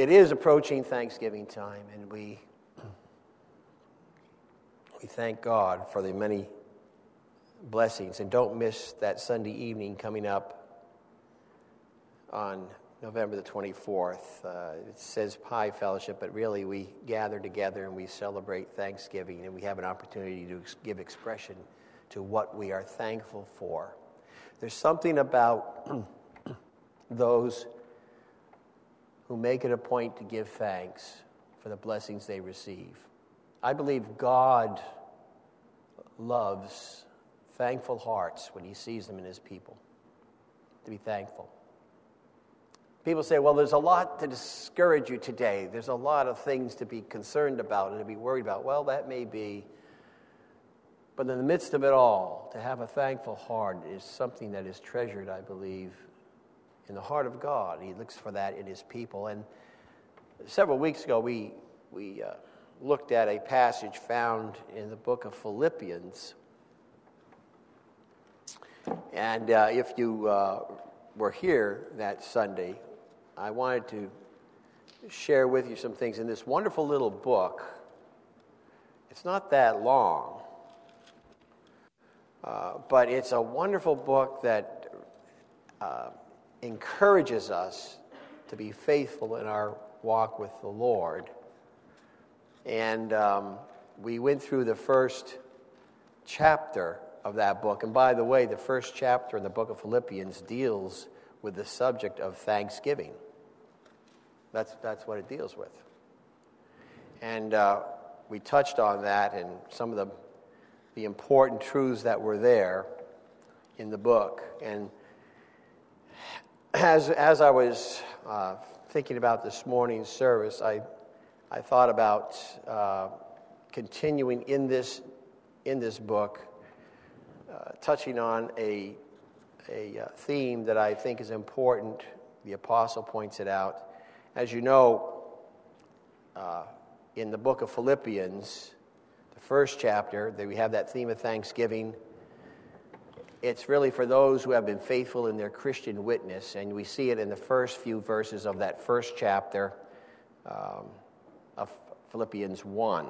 It is approaching Thanksgiving time, and we thank God for the many blessings. And don't miss that Sunday evening coming up on November the 24th. It says Pie Fellowship, but really we gather together and we celebrate Thanksgiving, and we have an opportunity to give expression to what we are thankful for. There's something about those who make it a point to give thanks for the blessings they receive. I believe God loves thankful hearts when he sees them in his people, to be thankful. People say, well, there's a lot to discourage you today. There's a lot of things to be concerned about and to be worried about. Well, that may be. But in the midst of it all, to have a thankful heart is something that is treasured, I believe, in the heart of God. He looks for that in his people. And several weeks ago, we looked at a passage found in the book of Philippians. And if you were here that Sunday, I wanted to share with you some things in this wonderful little book. It's not that long, but it's a wonderful book that encourages us to be faithful in our walk with the Lord. And we went through the first chapter of that book. And by the way, the first chapter in the book of Philippians deals with the subject of thanksgiving. That's what it deals with. And we touched on that and some of the important truths that were there in the book. And as I was thinking about this morning's service, I thought about continuing in this book, touching on a theme that I think is important. The apostle points it out. As you know, in the book of Philippians, the first chapter, we have that theme of thanksgiving. It's really for those who have been faithful in their Christian witness, and we see it in the first few verses of that first chapter of Philippians 1,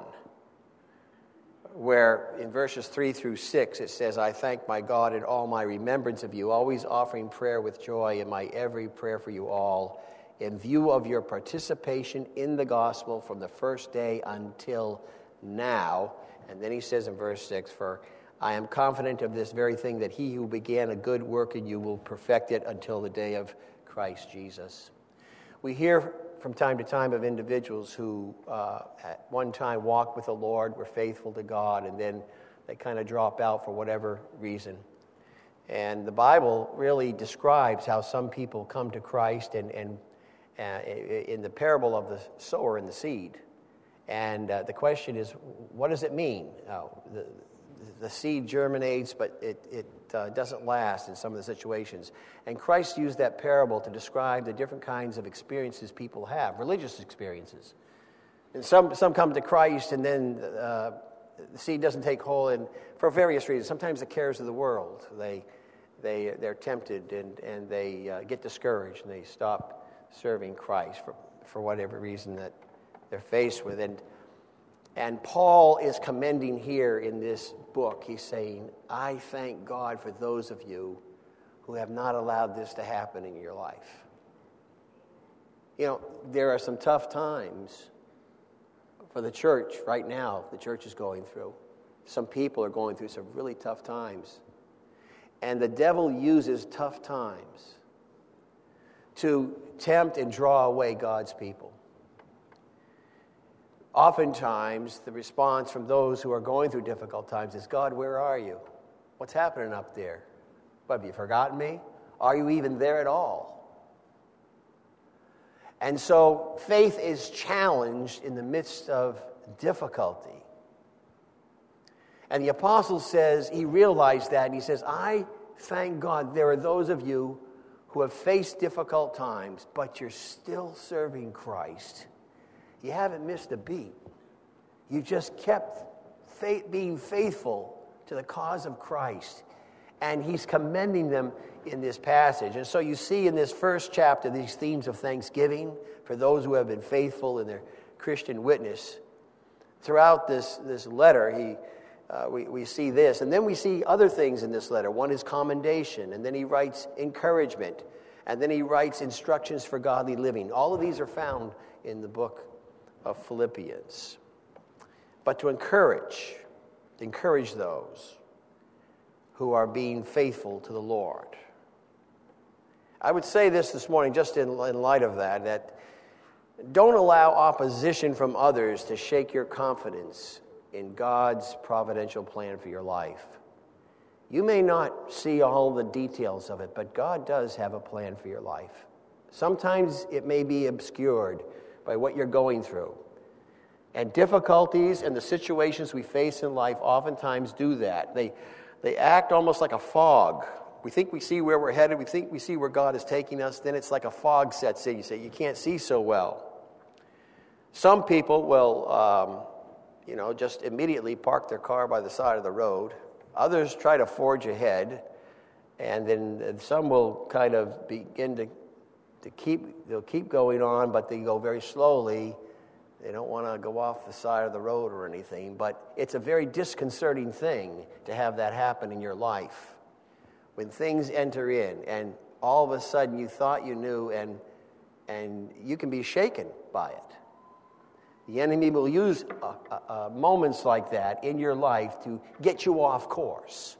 where in verses 3 through 6 it says, I thank my God in all my remembrance of you, always offering prayer with joy in my every prayer for you all, in view of your participation in the gospel from the first day until now. And then he says in verse 6, for I am confident of this very thing, that he who began a good work in you will perfect it until the day of Christ Jesus. We hear from time to time of individuals who at one time walked with the Lord, were faithful to God, and then they kind of drop out for whatever reason. And the Bible really describes how some people come to Christ and in the parable of the sower and the seed. And the question is, what does it mean? The seed germinates, but it doesn't last in some of the situations. And Christ used that parable to describe the different kinds of experiences people have, religious experiences. And some come to Christ, and then the seed doesn't take hold, and for various reasons. Sometimes the cares of the world, they're tempted, and they get discouraged, and they stop serving Christ for whatever reason that they're faced with. And Paul is commending here in this book. He's saying, I thank God for those of you who have not allowed this to happen in your life. You know, there are some tough times for the church right now. The church is going through. Some people are going through some really tough times. And the devil uses tough times to tempt and draw away God's people. Oftentimes, the response from those who are going through difficult times is, God, where are you? What's happening up there? What, have you forgotten me? Are you even there at all? And so faith is challenged in the midst of difficulty. And the apostle says, he realized that, and he says, I thank God there are those of you who have faced difficult times, but you're still serving Christ. You haven't missed a beat. You just kept being faithful to the cause of Christ. And he's commending them in this passage. And so you see in this first chapter these themes of thanksgiving for those who have been faithful in their Christian witness. Throughout this letter, we see this. And then we see other things in this letter. One is commendation, and then he writes encouragement, and then he writes instructions for godly living. All of these are found in the book of Philippians. But to encourage those who are being faithful to the Lord. I would say this morning, just in light of that don't allow opposition from others to shake your confidence in God's providential plan for your life. You may not see all the details of it, but God does have a plan for your life. Sometimes it may be obscured by what you're going through. And difficulties and the situations we face in life oftentimes do that. They act almost like a fog. We think we see where we're headed. We think we see where God is taking us. Then it's like a fog sets in. You say, you can't see so well. Some people will, just immediately park their car by the side of the road. Others try to forge ahead. And then some will kind of begin to keep going on, but they go very slowly. They don't want to go off the side of the road or anything, but it's a very disconcerting thing to have that happen in your life. When things enter in and all of a sudden you thought you knew and you can be shaken by it. The enemy will use moments like that in your life to get you off course.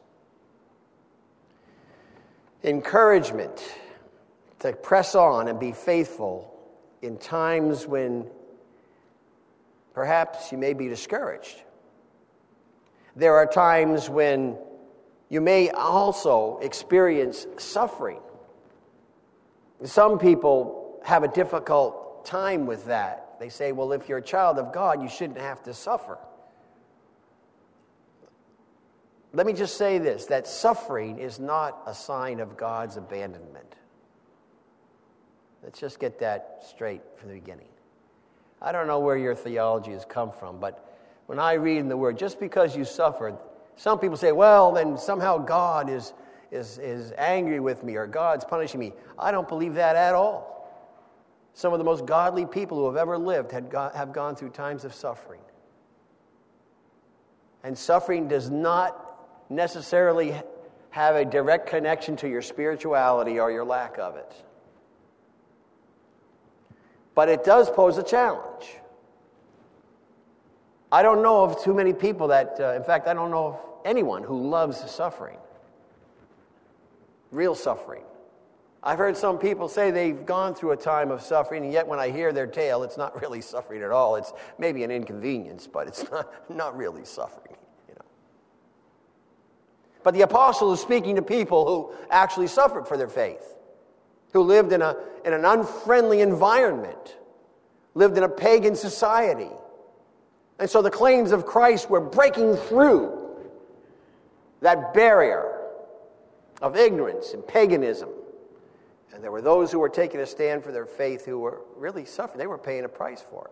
Encouragement to press on and be faithful in times when perhaps you may be discouraged. There are times when you may also experience suffering. Some people have a difficult time with that. They say, well, if you're a child of God, you shouldn't have to suffer. Let me just say this, that suffering is not a sign of God's abandonment. Let's just get that straight from the beginning. I don't know where your theology has come from, but when I read in the Word, just because you suffered, some people say, well, then somehow God is angry with me or God's punishing me. I don't believe that at all. Some of the most godly people who have ever lived have gone through times of suffering. And suffering does not necessarily have a direct connection to your spirituality or your lack of it. But it does pose a challenge. I don't know of too many people that, in fact, I don't know of anyone who loves suffering. Real suffering. I've heard some people say they've gone through a time of suffering, and yet when I hear their tale, it's not really suffering at all. It's maybe an inconvenience, but it's not really suffering. But the apostle is speaking to people who actually suffered for their faith, who lived in an unfriendly environment, lived in a pagan society. And so the claims of Christ were breaking through that barrier of ignorance and paganism. And there were those who were taking a stand for their faith who were really suffering. They were paying a price for it.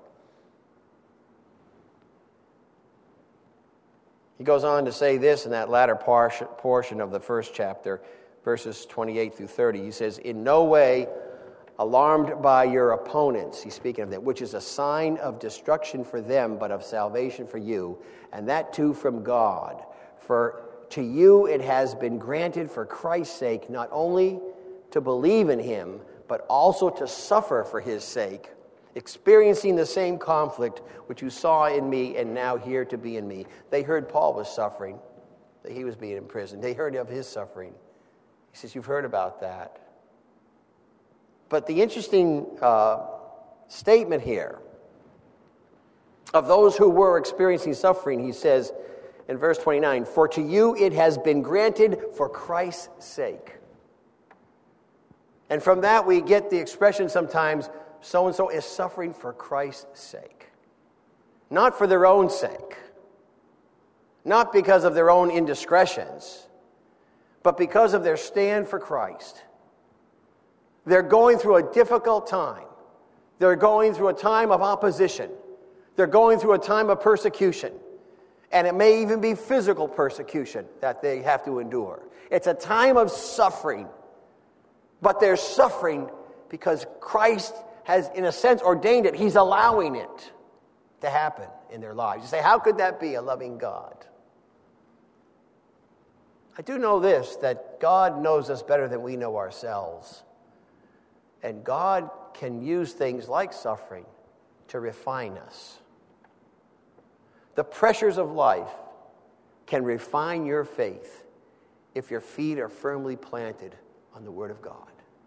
He goes on to say this in that latter portion of the first chapter, verses 28 through 30. He says, in no way alarmed by your opponents, he's speaking of them, which is a sign of destruction for them, but of salvation for you, and that too from God. For to you it has been granted for Christ's sake not only to believe in him, but also to suffer for his sake, experiencing the same conflict which you saw in me and now hear to be in me. They heard Paul was suffering, that he was being imprisoned. They heard of his suffering. He says, you've heard about that. But the interesting statement here of those who were experiencing suffering, he says in verse 29, for to you it has been granted for Christ's sake. And from that we get the expression sometimes, so-and-so is suffering for Christ's sake. Not for their own sake. Not because of their own indiscretions, but because of their stand for Christ. They're going through a difficult time. They're going through a time of opposition. They're going through a time of persecution. And it may even be physical persecution that they have to endure. It's a time of suffering. But they're suffering because Christ has, in a sense, ordained it. He's allowing it to happen in their lives. You say, how could that be, a loving God? I do know this, that God knows us better than we know ourselves. And God can use things like suffering to refine us. The pressures of life can refine your faith if your feet are firmly planted on the Word of God.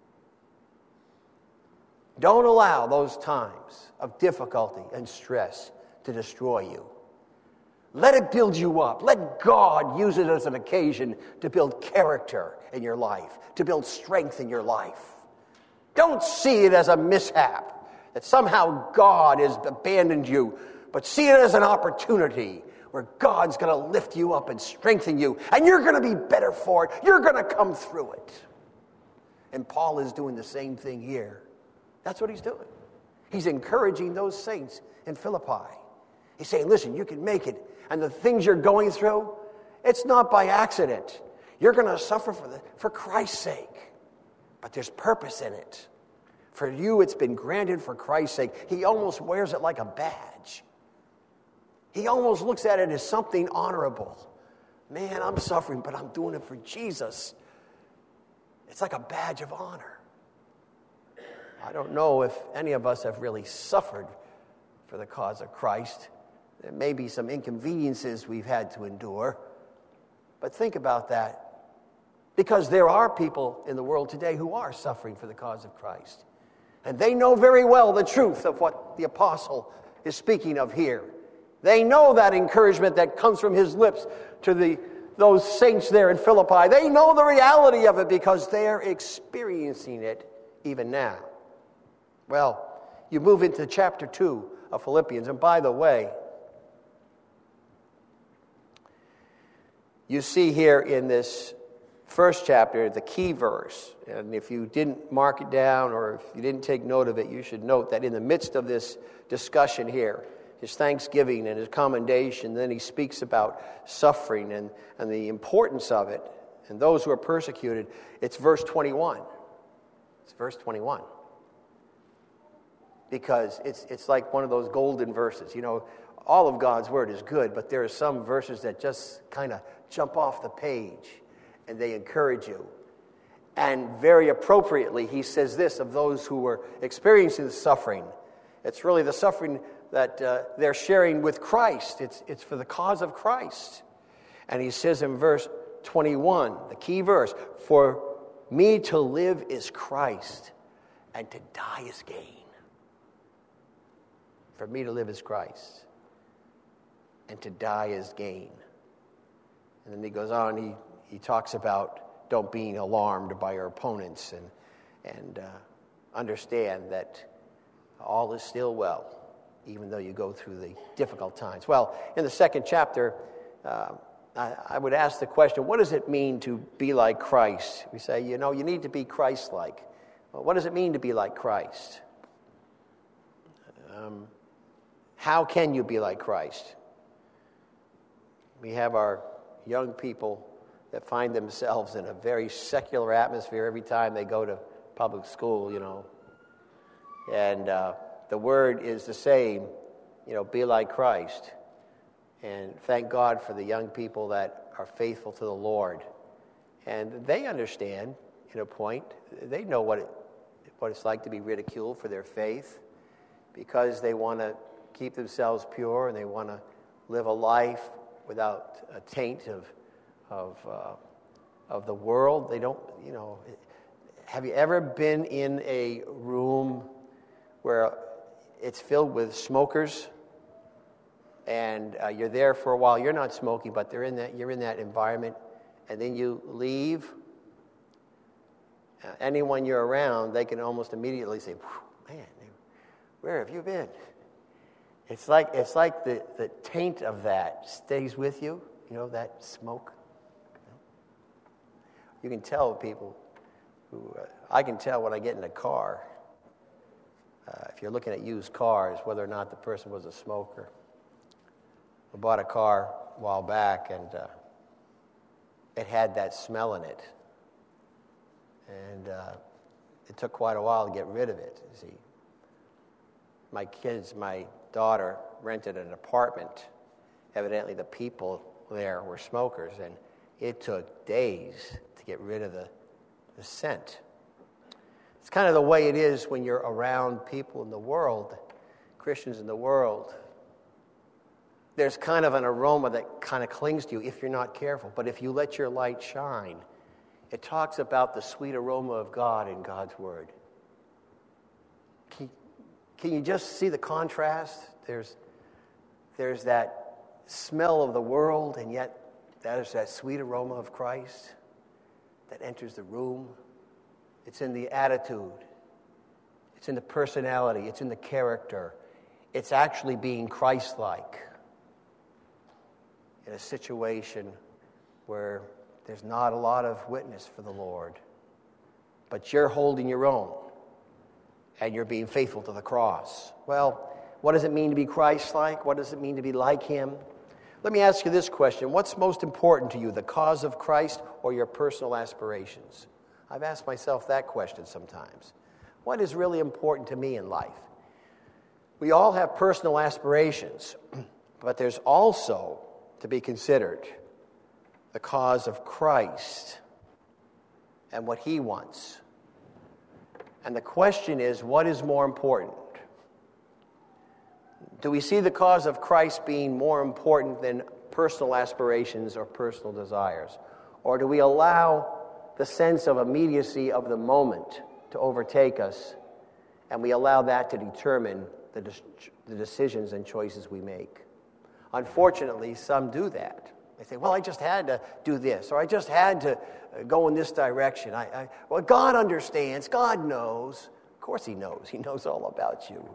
Don't allow those times of difficulty and stress to destroy you. Let it build you up. Let God use it as an occasion to build character in your life, to build strength in your life. Don't see it as a mishap, that somehow God has abandoned you, but see it as an opportunity where God's going to lift you up and strengthen you, and you're going to be better for it. You're going to come through it. And Paul is doing the same thing here. That's what he's doing. He's encouraging those saints in Philippi. He's saying, listen, you can make it. And the things you're going through, it's not by accident. You're going to suffer for Christ's sake. But there's purpose in it. For you, it's been granted for Christ's sake. He almost wears it like a badge. He almost looks at it as something honorable. Man, I'm suffering, but I'm doing it for Jesus. It's like a badge of honor. I don't know if any of us have really suffered for the cause of Christ. There may be some inconveniences we've had to endure. But think about that. Because there are people in the world today who are suffering for the cause of Christ. And they know very well the truth of what the apostle is speaking of here. They know that encouragement that comes from his lips to those saints there in Philippi. They know the reality of it because they're experiencing it even now. Well, you move into chapter 2 of Philippians. And by the way, you see here in this first chapter the key verse. And if you didn't mark it down or if you didn't take note of it, you should note that in the midst of this discussion here, his thanksgiving and his commendation, then he speaks about suffering and the importance of it and those who are persecuted. It's verse 21. It's verse 21. Because it's like one of those golden verses. You know, all of God's word is good, but there are some verses that just kind of jump off the page and they encourage you. And very appropriately, he says this of those who were experiencing the suffering. It's really the suffering that they're sharing with Christ. It's for the cause of Christ. And he says in verse 21, the key verse, for me to live is Christ, and to die is gain. For me to live is Christ, and to die is gain. And then he goes on, he talks about don't being alarmed by your opponents and understand that all is still well, even though you go through the difficult times. Well, in the second chapter, I would ask the question, what does it mean to be like Christ? We say, you need to be Christ-like. Well, what does it mean to be like Christ? How can you be like Christ? We have our young people that find themselves in a very secular atmosphere every time they go to public school, And the word is the same, be like Christ. And thank God for the young people that are faithful to the Lord. And they understand, in a point, they know what it's like to be ridiculed for their faith because they want to keep themselves pure and they want to live a life without a taint of the world. They don't, have you ever been in a room where it's filled with smokers and you're there for a while? You're not smoking, but you're in that environment, and then you leave. Anyone you're around, they can almost immediately say, man, where have you been? It's like the taint of that stays with you, that smoke. You can tell people who, I can tell when I get in a car, if you're looking at used cars, whether or not the person was a smoker. I bought a car a while back, and it had that smell in it. And it took quite a while to get rid of it, you see. My daughter rented an apartment. Evidently the people there were smokers, and it took days to get rid of the scent. It's kind of the way it is when you're around people in the world, Christians in the world. There's kind of an aroma that kind of clings to you if you're not careful. But if you let your light shine, it talks about the sweet aroma of God in God's Word. Can you just see the contrast? There's that smell of the world, and yet there's that sweet aroma of Christ that enters the room. It's in the attitude. It's in the personality. It's in the character. It's actually being Christ-like in a situation where there's not a lot of witness for the Lord, but you're holding your own, and you're being faithful to the cross. Well, what does it mean to be Christ-like? What does it mean to be like Him? Let me ask you this question. What's most important to you, the cause of Christ or your personal aspirations? I've asked myself that question sometimes. What is really important to me in life? We all have personal aspirations, but there's also to be considered the cause of Christ and what He wants. And the question is, what is more important? Do we see the cause of Christ being more important than personal aspirations or personal desires? Or do we allow the sense of immediacy of the moment to overtake us, and we allow that to determine the decisions and choices we make? Unfortunately, some do that. They say, well, I just had to do this, or I just had to go in this direction. Well, God understands. God knows. Of course He knows. He knows all about you.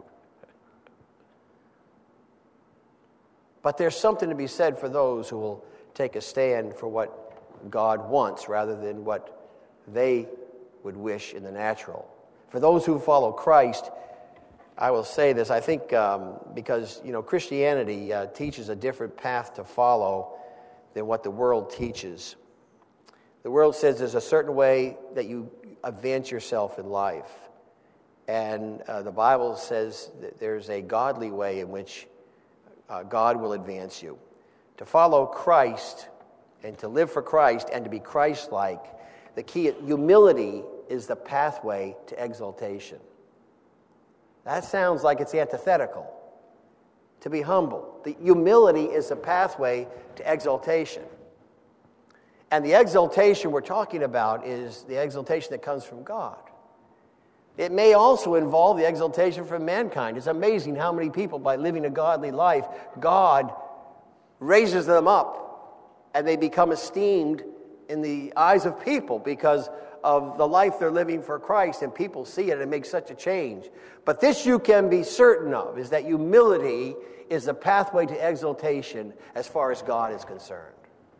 But there's something to be said for those who will take a stand for what God wants rather than what they would wish in the natural. For those who follow Christ, I will say this, I think because, Christianity teaches a different path to follow than what the world teaches. The world says there's a certain way that you advance yourself in life. And the Bible says that there's a godly way in which God will advance you. To follow Christ and to live for Christ and to be Christ-like, the key, humility is the pathway to exaltation. That sounds like it's antithetical. To be humble. The humility is the pathway to exaltation. And the exaltation we're talking about is the exaltation that comes from God. It may also involve the exaltation from mankind. It's amazing how many people, by living a godly life, God raises them up and they become esteemed in the eyes of people because of the life they're living for Christ, and people see it and it makes such a change. But this you can be certain of, is that humility is the pathway to exaltation as far as God is concerned.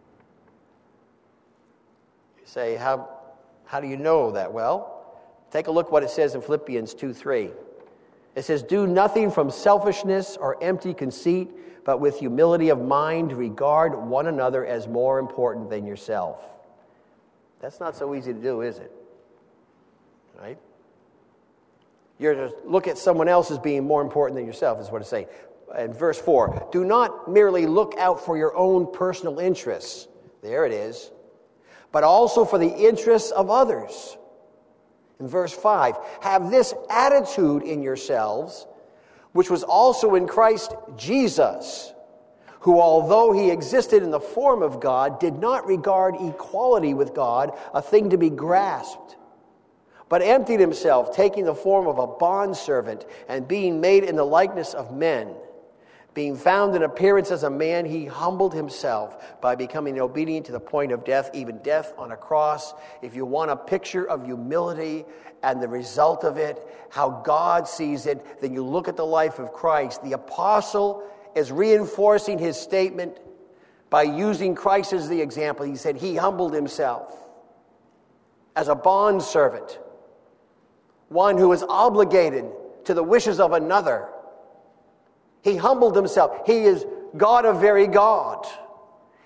You say, how do you know that? Well, take a look what it says in Philippians 2:3. It says, do nothing from selfishness or empty conceit, but with humility of mind regard one another as more important than yourself. That's not so easy to do, is it? Right? You're to look at someone else as being more important than yourself, is what it's saying. In verse 4, do not merely look out for your own personal interests. There it is. But also for the interests of others. In verse 5, have this attitude in yourselves, which was also in Christ Jesus, who, although he existed in the form of God, did not regard equality with God a thing to be grasped, but emptied himself, taking the form of a bondservant and being made in the likeness of men. Being found in appearance as a man, he humbled himself by becoming obedient to the point of death, even death on a cross. If you want a picture of humility and the result of it, how God sees it, then you look at the life of Christ. The apostle is reinforcing his statement by using Christ as the example. He said he humbled himself as a bondservant, one who is obligated to the wishes of another. He humbled himself. He is God of very God.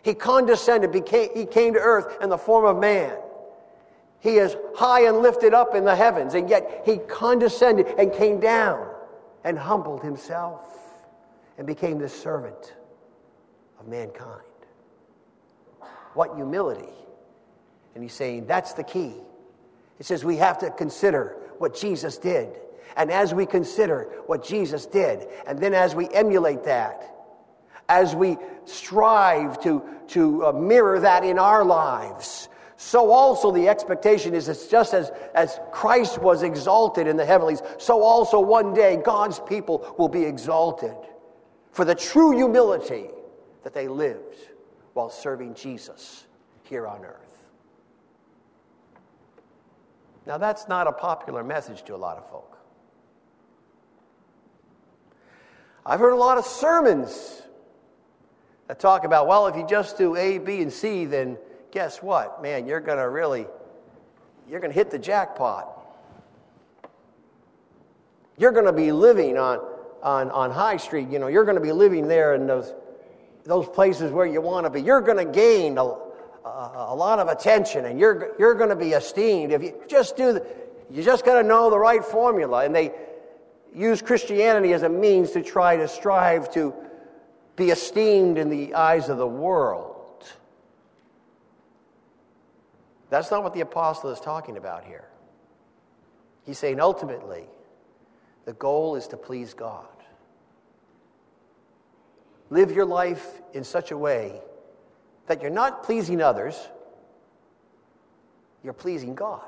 He condescended, he came to earth in the form of man. He is high and lifted up in the heavens, and yet he condescended and came down and humbled himself and became the servant of mankind. What humility. And he's saying that's the key. It says we have to consider what Jesus did. And as we consider what Jesus did, and then as we emulate that, as we strive to mirror that in our lives, so also the expectation is it's just as Christ was exalted in the heavenlies, so also one day God's people will be exalted for the true humility that they lived while serving Jesus here on earth. Now that's not a popular message to a lot of folk. I've heard a lot of sermons that talk about, well, if you just do A, B, and C, then guess what? Man, you're going to hit the jackpot. You're going to be living on High Street. You know, you're going to be living there in those places where you want to be. You're going to gain a lot of attention, and you're going to be esteemed. If you just you just got to know the right formula. And they use Christianity as a means to try to strive to be esteemed in the eyes of the world. That's not what the apostle is talking about here. He's saying ultimately, the goal is to please God. Live your life in such a way that you're not pleasing others, you're pleasing God.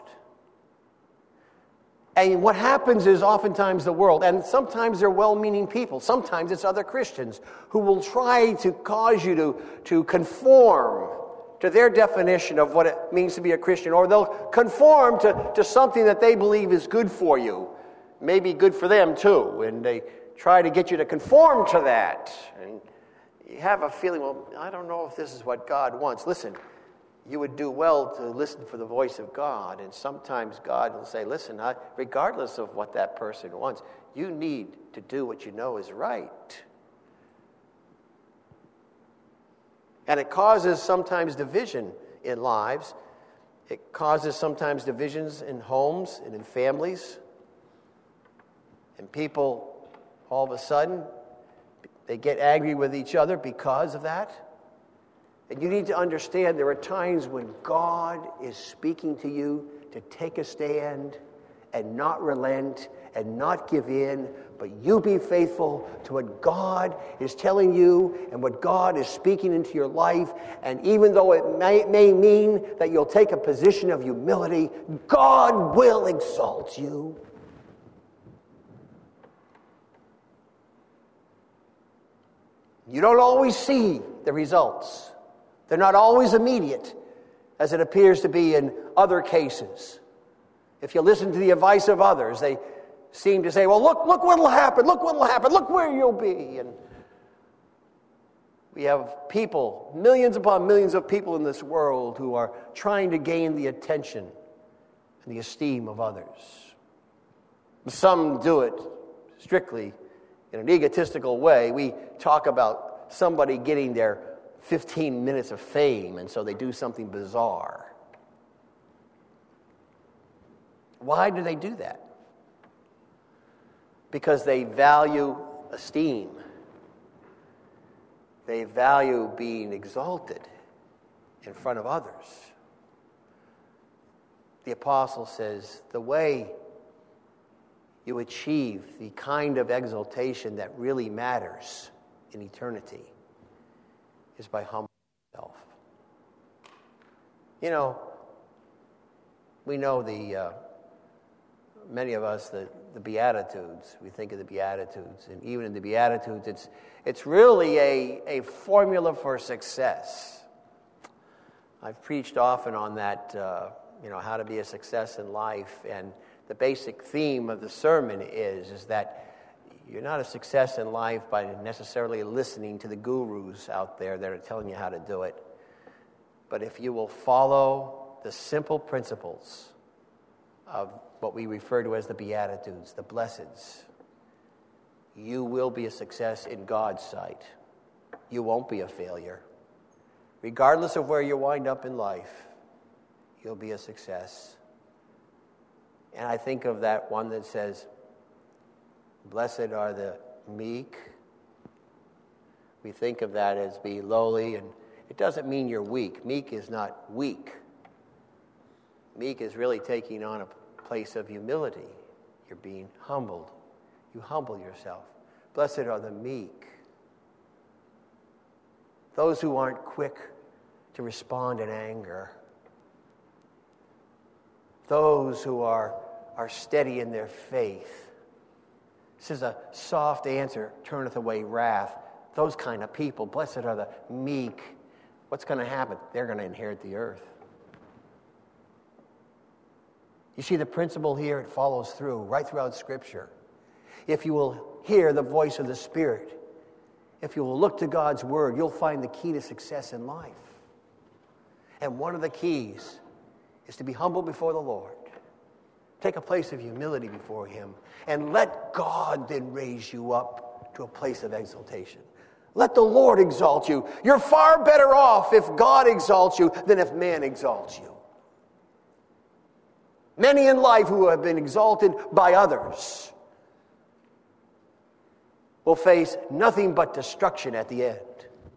And what happens is oftentimes the world, and sometimes they're well-meaning people, sometimes it's other Christians, who will try to cause you to conform to their definition of what it means to be a Christian, or they'll conform to something that they believe is good for you, maybe good for them too, and they try to get you to conform to that. And you have a feeling, well, I don't know if this is what God wants. Listen, you would do well to listen for the voice of God, and sometimes God will say, listen, regardless of what that person wants, you need to do what you know is right. And it causes sometimes division in lives. It causes sometimes divisions in homes and in families. And people, all of a sudden, they get angry with each other because of that. And you need to understand there are times when God is speaking to you to take a stand and not relent and not give in, but you be faithful to what God is telling you and what God is speaking into your life. And even though it may mean that you'll take a position of humility, God will exalt you. You don't always see the results. They're not always immediate, as it appears to be in other cases. If you listen to the advice of others, they seem to say, well, look what will happen, look what will happen, look where you'll be. And we have people, millions upon millions of people in this world who are trying to gain the attention and the esteem of others. Some do it strictly in an egotistical way. We talk about somebody getting their 15 minutes of fame, and so they do something bizarre. Why do they do that? Because they value esteem. They value being exalted in front of others. The apostle says the way you achieve the kind of exaltation that really matters in eternity is by humbling yourself. You know, we know many of us, the Beatitudes. We think of the Beatitudes, and even in the Beatitudes, it's really a formula for success. I've preached often on that, how to be a success in life, and the basic theme of the sermon is that you're not a success in life by necessarily listening to the gurus out there that are telling you how to do it, but if you will follow the simple principles of what we refer to as the Beatitudes, the Blesseds, you will be a success in God's sight. You won't be a failure. regardless of where you wind up in life, you'll be a success. And I think of that one that says, blessed are the meek. We think of that as be lowly, and it doesn't mean you're weak. Meek is not weak. Meek is really taking on a place of humility. You're being humbled. You humble yourself. Blessed are the meek. Those who aren't quick to respond in anger. Those who are steady in their faith. This is a soft answer, turneth away wrath. Those kind of people, blessed are the meek. What's going to happen? They're going to inherit the earth. You see the principle here, it follows through, right throughout Scripture. If you will hear the voice of the Spirit, if you will look to God's Word, you'll find the key to success in life. And one of the keys is to be humble before the Lord. Take a place of humility before Him, and let God then raise you up to a place of exaltation. Let the Lord exalt you. You're far better off if God exalts you than if man exalts you. Many in life who have been exalted by others will face nothing but destruction at the end.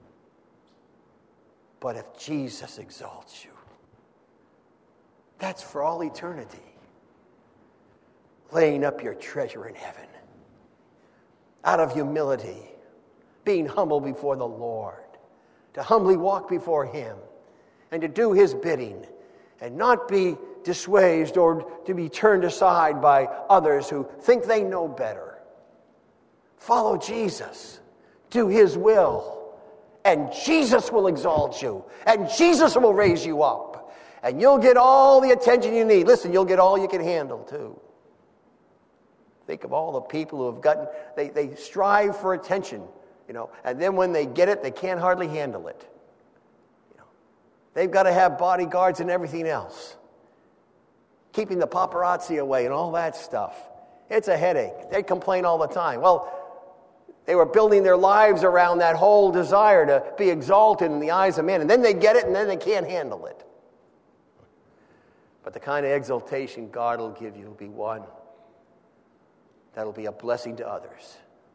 But if Jesus exalts you, that's for all eternity. Laying up your treasure in heaven. Out of humility. Being humble before the Lord. To humbly walk before Him. And to do His bidding. And not be dissuaded or to be turned aside by others who think they know better. Follow Jesus. Do His will. And Jesus will exalt you. And Jesus will raise you up. And you'll get all the attention you need. Listen, you'll get all you can handle too. Think of all the people who have gotten, they strive for attention, and then when they get it, they can't hardly handle it. They've got to have bodyguards and everything else. Keeping the paparazzi away and all that stuff. It's a headache. They complain all the time. Well, they were building their lives around that whole desire to be exalted in the eyes of men, and then they get it, and then they can't handle it. But the kind of exaltation God will give you will be one that'll be a blessing to others.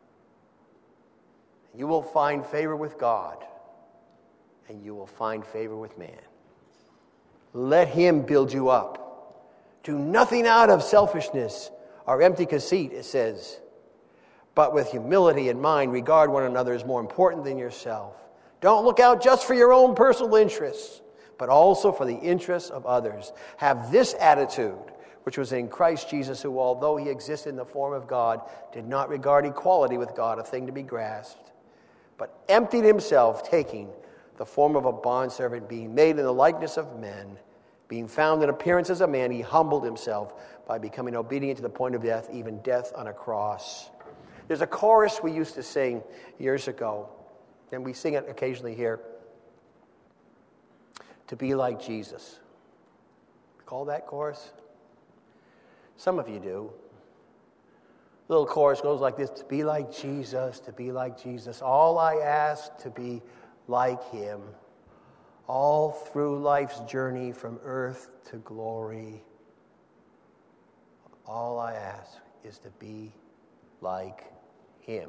You will find favor with God, and you will find favor with man. Let Him build you up. Do nothing out of selfishness or empty conceit, it says, but with humility in mind, regard one another as more important than yourself. Don't look out just for your own personal interests, but also for the interests of others. Have this attitude, which was in Christ Jesus, who, although He existed in the form of God, did not regard equality with God a thing to be grasped, but emptied Himself, taking the form of a bondservant, being made in the likeness of men, being found in appearance as a man, He humbled Himself by becoming obedient to the point of death, even death on a cross. There's a chorus we used to sing years ago, and we sing it occasionally here. To be like Jesus. Recall that chorus? Some of you do. The little chorus goes like this: to be like Jesus, to be like Jesus. All I ask, to be like Him. All through life's journey from earth to glory. All I ask is to be like Him.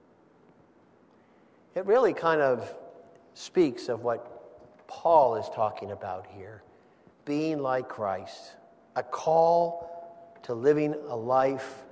It really kind of speaks of what Paul is talking about here. Being like Christ. A call to living a life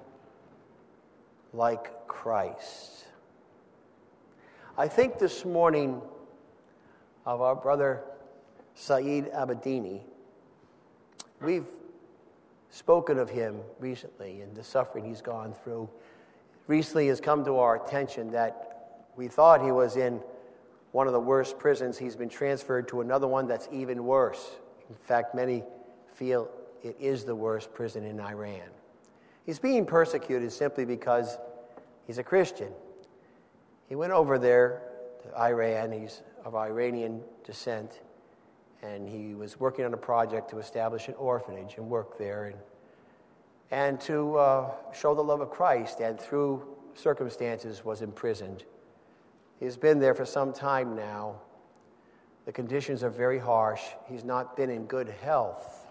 like Christ. I think this morning of our brother Saeed Abedini. We've spoken of him recently and the suffering he's gone through. Recently has come to our attention that we thought he was in one of the worst prisons. He's been transferred to another one that's even worse. In fact, many feel it is the worst prison in Iran. He's being persecuted simply because he's a Christian. He went over there to Iran. He's of Iranian descent. And he was working on a project to establish an orphanage and work there and to show the love of Christ. And through circumstances was imprisoned. He's been there for some time now. The conditions are very harsh. He's not been in good health.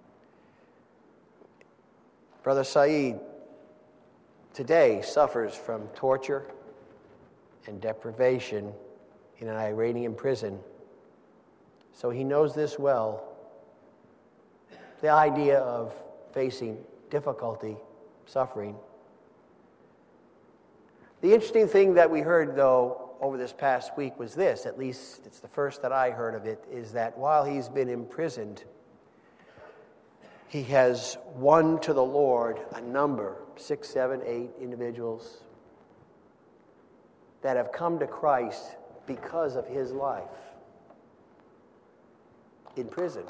Brother Saeed today suffers from torture and deprivation in an Iranian prison. So he knows this well. The idea of facing difficulty, suffering. The interesting thing that we heard, though, over this past week was this, at least it's the first that I heard of it, is that while he's been imprisoned, he has won to the Lord a number, 6, 7, 8 individuals that have come to Christ because of his life in prison.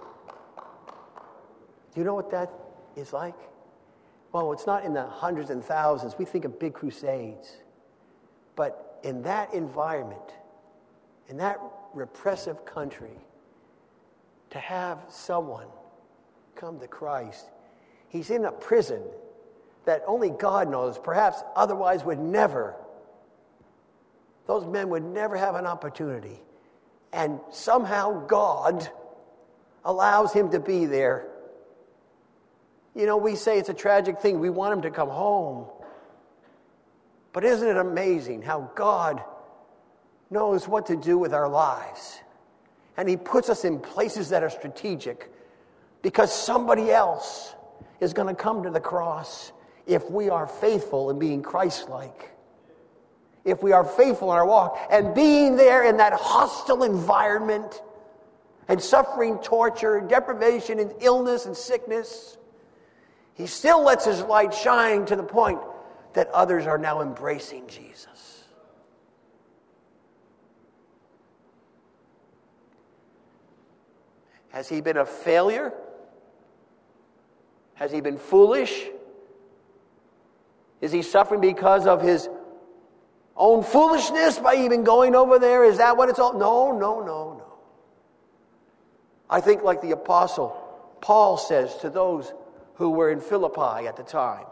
Do you know what that is like? Well, it's not in the hundreds and thousands. We think of big crusades. But in that environment, in that repressive country, to have someone come to Christ, he's in a prison that only God knows, perhaps otherwise would never, those men would never have an opportunity. And somehow God allows him to be there. You know, we say it's a tragic thing. We want him to come home. But isn't it amazing how God knows what to do with our lives? And he puts us in places that are strategic because somebody else is going to come to the cross if we are faithful in being Christ-like. If we are faithful in our walk and being there in that hostile environment and suffering torture, deprivation and illness and sickness, he still lets his light shine to the point that others are now embracing Jesus. Has he been a failure? Has he been foolish? Is he suffering because of his own foolishness by even going over there? Is that what it's all? No. I think like the apostle Paul says to those who were in Philippi at the time,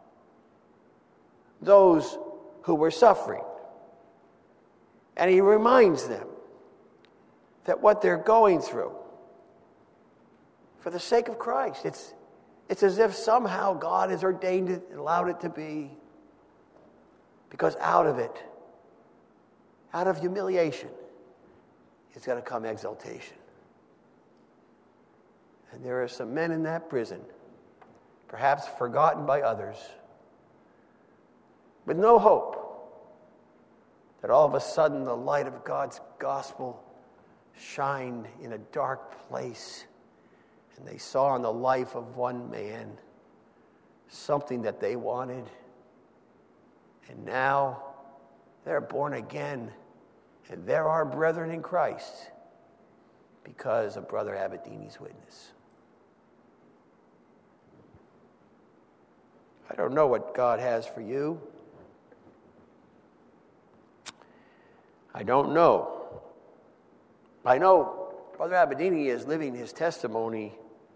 those who were suffering. And he reminds them that what they're going through, for the sake of Christ, it's as if somehow God has ordained it and allowed it to be. Because out of it, out of humiliation, is going to come exaltation. And there are some men in that prison, perhaps forgotten by others, with no hope, that all of a sudden the light of God's gospel shined in a dark place, and they saw in the life of one man something that they wanted, and now they're born again, and they're our brethren in Christ because of Brother Abedini's witness. I don't know what God has for you. I don't know. I know Brother Abedini is living his testimony.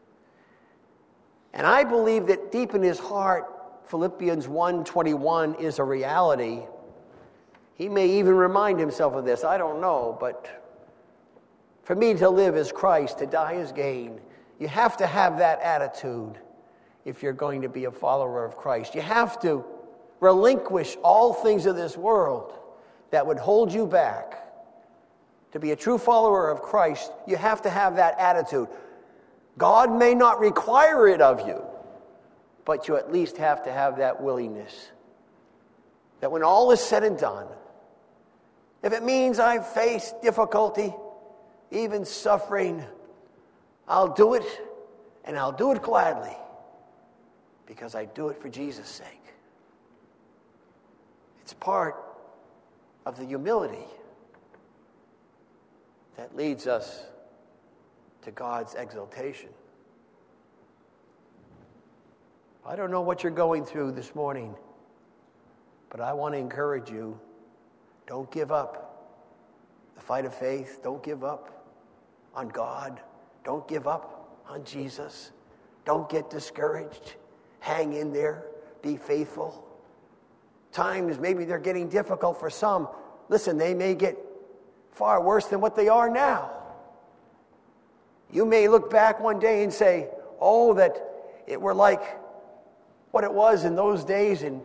And I believe that deep in his heart, Philippians 1:21 is a reality. He may even remind himself of this. I don't know. But for me to live is Christ, to die is gain. You have to have that attitude if you're going to be a follower of Christ. You have to relinquish all things of this world that would hold you back. To be a true follower of Christ, you have to have that attitude. God may not require it of you, but you at least have to have that willingness. That when all is said and done, if it means I face difficulty, even suffering, I'll do it, and I'll do it gladly, because I do it for Jesus' sake. It's part of the humility that leads us to God's exaltation. I don't know what you're going through this morning, but I want to encourage you, don't give up the fight of faith. Don't give up on God. Don't give up on Jesus. Don't get discouraged. Hang in there. Be faithful. Times maybe they're getting difficult for some. Listen, they may get far worse than what they are now. You may look back one day and say, oh, that it were like what it was in those days in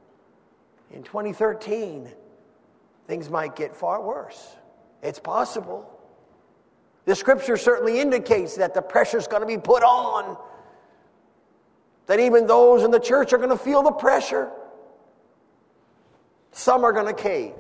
2013. Things might get far worse. It's possible. The scripture certainly indicates that the pressure's going to be put on. That even those in the church are going to feel the pressure. Some are going to cave.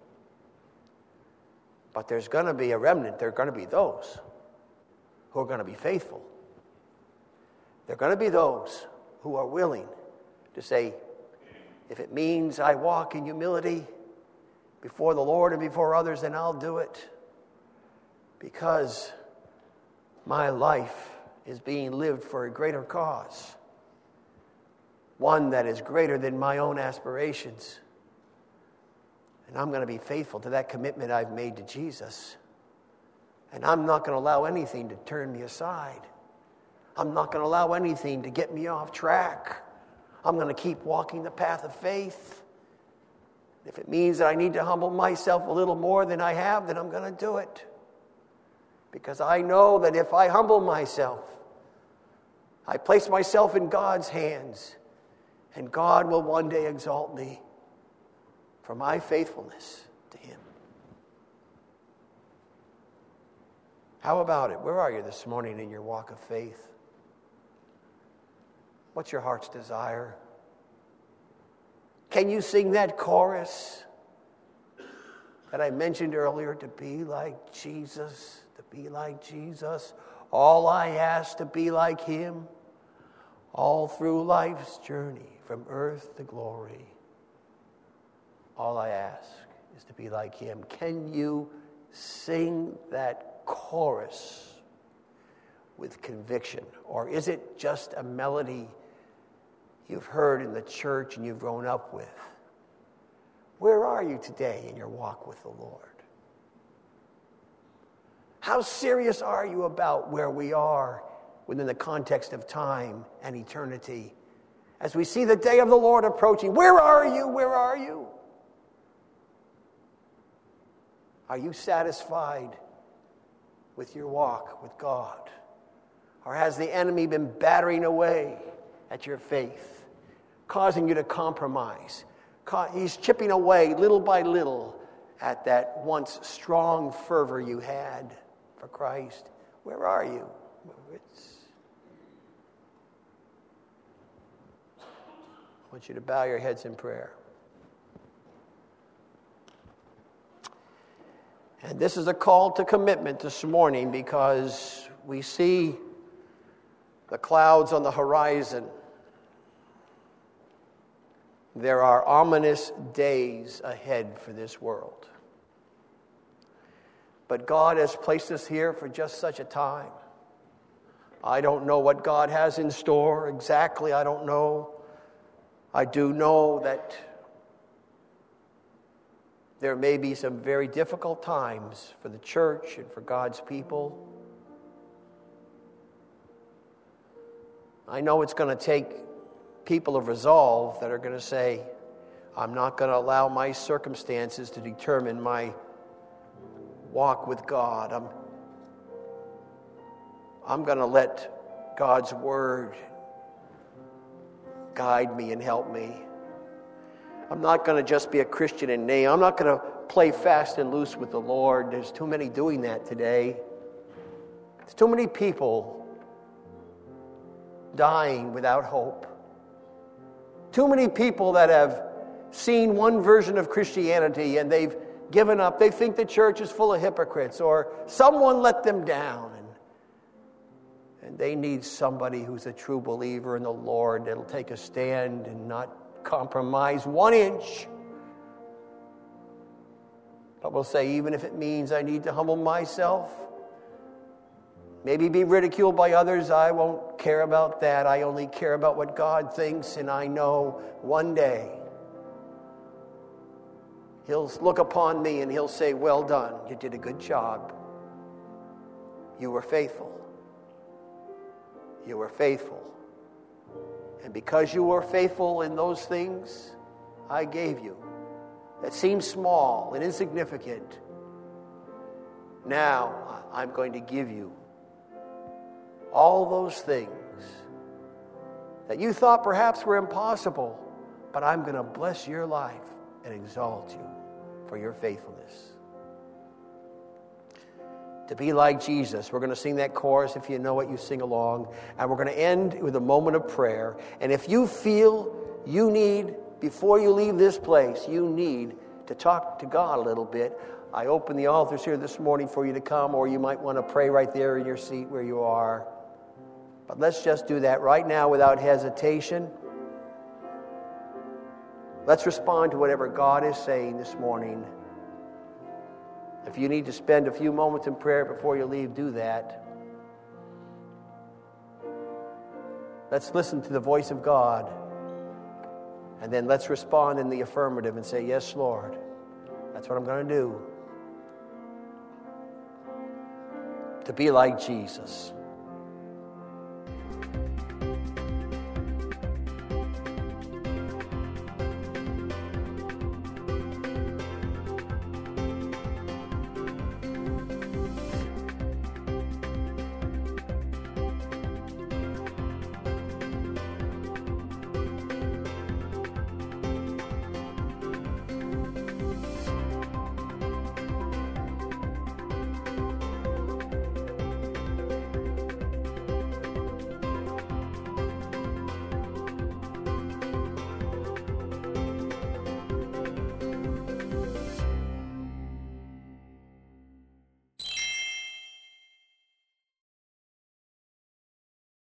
But there's going to be a remnant. There are going to be those who are going to be faithful. There are going to be those who are willing to say, if it means I walk in humility before the Lord and before others, then I'll do it. Because my life is being lived for a greater cause. One that is greater than my own aspirations. And I'm going to be faithful to that commitment I've made to Jesus. And I'm not going to allow anything to turn me aside. I'm not going to allow anything to get me off track. I'm going to keep walking the path of faith. If it means that I need to humble myself a little more than I have, then I'm going to do it. Because I know that if I humble myself, I place myself in God's hands, and God will one day exalt me for my faithfulness to Him. How about it? Where are you this morning in your walk of faith? What's your heart's desire? Can you sing that chorus that I mentioned earlier? To be like Jesus, to be like Jesus. All I ask to be like Him, all through life's journey from earth to glory. All I ask is to be like Him. Can you sing that chorus with conviction? Or is it just a melody you've heard in the church and you've grown up with? Where are you today in your walk with the Lord? How serious are you about where we are within the context of time and eternity? As we see the day of the Lord approaching, where are you? Where are you? Are you satisfied with your walk with God? Or has the enemy been battering away at your faith, causing you to compromise? He's chipping away little by little at that once strong fervor you had for Christ. Where are you? I want you to bow your heads in prayer. And this is a call to commitment this morning because we see the clouds on the horizon. There are ominous days ahead for this world. But God has placed us here for just such a time. I don't know what God has in store exactly. I don't know. I do know that there may be some very difficult times for the church and for God's people. I know it's going to take people of resolve that are going to say, I'm not going to allow my circumstances to determine my walk with God. I'm going to let God's word guide me and help me. I'm not going to just be a Christian in name. I'm not going to play fast and loose with the Lord. There's too many doing that today. There's too many people dying without hope. Too many people that have seen one version of Christianity and they've given up. They think the church is full of hypocrites or someone let them down. And they need somebody who's a true believer in the Lord that'll take a stand and not compromise 1 inch. But will say, even if it means I need to humble myself, maybe be ridiculed by others, I won't care about that. I only care about what God thinks, and I know one day He'll look upon me and He'll say, well done, you did a good job. You were faithful. You were faithful. And because you were faithful in those things I gave you, that seemed small and insignificant, now I'm going to give you all those things that you thought perhaps were impossible, but I'm going to bless your life and exalt you for your faithfulness. To be like Jesus. We're going to sing that chorus. If you know it, you sing along. And we're going to end with a moment of prayer. And if you feel you need, before you leave this place, you need to talk to God a little bit, I open the altars here this morning for you to come, or you might want to pray right there in your seat where you are. But let's just do that right now without hesitation. Let's respond to whatever God is saying this morning. If you need to spend a few moments in prayer before you leave, do that. Let's listen to the voice of God. And then let's respond in the affirmative and say, yes, Lord, that's what I'm going to do. To be like Jesus.